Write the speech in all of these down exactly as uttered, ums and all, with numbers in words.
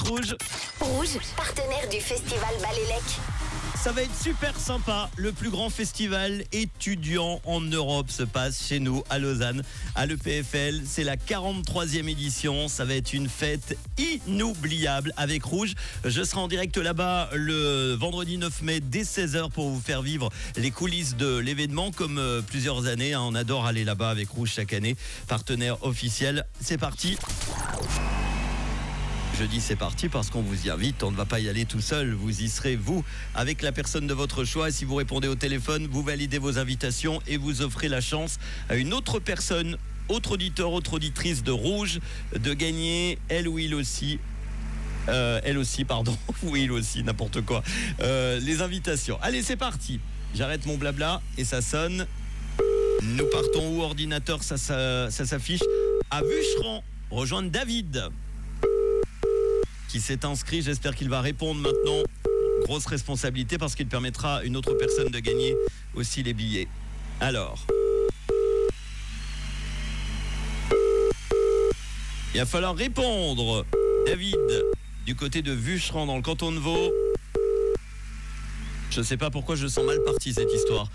Rouge. Rouge, partenaire du festival Balélec. Ça va être super sympa. Le plus grand festival étudiant en Europe se passe chez nous à Lausanne, à l'E P F L. C'est la quarante-troisième édition. Ça va être une fête inoubliable avec Rouge. Je serai en direct là-bas le vendredi neuf mai dès seize heures pour vous faire vivre les coulisses de l'événement. Comme euh, plusieurs années, hein, on adore aller là-bas avec Rouge chaque année. Partenaire officiel. C'est parti. Je dis c'est parti parce qu'on vous y invite, on ne va pas y aller tout seul, vous y serez vous avec la personne de votre choix. Si vous répondez au téléphone, vous validez vos invitations et vous offrez la chance à une autre personne, autre auditeur, autre auditrice de Rouge, de gagner elle ou il aussi. Euh, elle aussi, pardon, ou il aussi, n'importe quoi. Euh, les invitations. Allez, c'est parti. J'arrête mon blabla et ça sonne. Nous partons où ordinateur, ça, ça, ça s'affiche à Vucheran. Rejoindre David qui s'est inscrit, j'espère qu'il va répondre maintenant. Grosse responsabilité parce qu'il permettra à une autre personne de gagner aussi les billets. Alors, il va falloir répondre. David, du côté de Vucheran dans le canton de Vaud. Je ne sais pas pourquoi je sens mal parti cette histoire.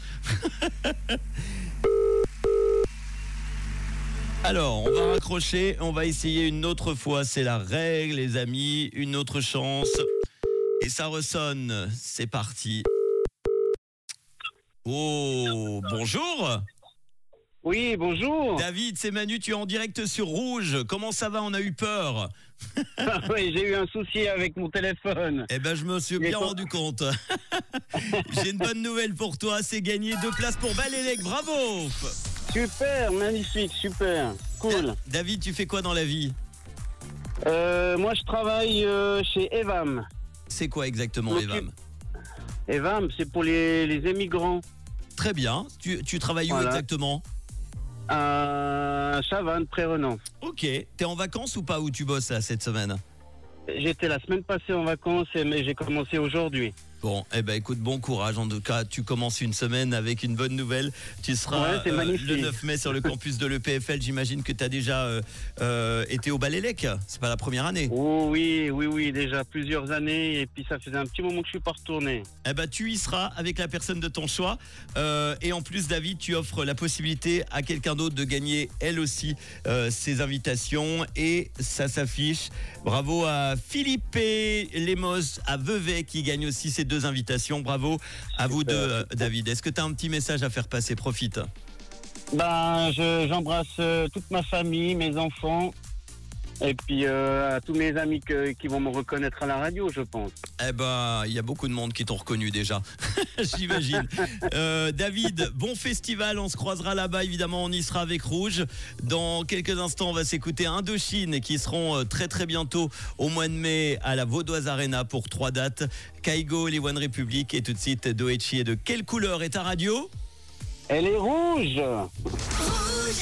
Alors, on va raccrocher, on va essayer une autre fois. C'est la règle, les amis, une autre chance. Et ça ressonne, c'est parti. Oh, bonjour. Oui, bonjour. David, c'est Manu, tu es en direct sur Rouge. Comment ça va? On a eu peur. Oui, j'ai eu un souci avec mon téléphone. Eh ben, je me suis bien rendu compte. J'ai une bonne nouvelle pour toi, c'est gagné deux places pour Balélec. Bravo. Super, magnifique, super, cool. David, tu fais quoi dans la vie? euh, Moi, je travaille euh, chez Evam. C'est quoi exactement, Evam? Evam, c'est pour les, les émigrants. Très bien. Tu, tu travailles Voilà. où exactement? À Chavannes, Pré-Renan. Ok. T'es en vacances ou pas? Où tu bosses là, cette semaine? J'étais la semaine passée en vacances, mais j'ai commencé aujourd'hui. Bon, eh ben écoute, bon courage. En tout cas, tu commences une semaine avec une bonne nouvelle. Tu seras ouais, euh, le neuf mai sur le campus de l'E P F L. J'imagine que tu as déjà euh, euh, été au Balélec. C'est pas la première année. Oh, oui, oui, oui, déjà plusieurs années. Et puis ça faisait un petit moment que je suis pas retourné. Eh ben tu y seras avec la personne de ton choix. Euh, et en plus, David, tu offres la possibilité à quelqu'un d'autre de gagner elle aussi euh, ses invitations. Et ça s'affiche. Bravo à Philippe Lemos à Vevey qui gagne aussi ses deux invitations. Bravo à vous deux, euh, David. Est-ce que tu as un petit message à faire passer? Profite. Ben, je, j'embrasse euh, toute ma famille, mes enfants, et puis euh, à tous mes amis que, qui vont me reconnaître à la radio, je pense. Eh ben, il y a beaucoup de monde qui t'ont reconnu déjà, j'imagine. Euh, David, bon festival, on se croisera là-bas, évidemment, on y sera avec Rouge. Dans quelques instants, on va s'écouter Indochine, qui seront très très bientôt au mois de mai à la Vaudoise Arena pour trois dates. Kaigo, les One Republic et tout de suite Doechi. Et de quelle couleur est ta radio? Elle est rouge. Rouge.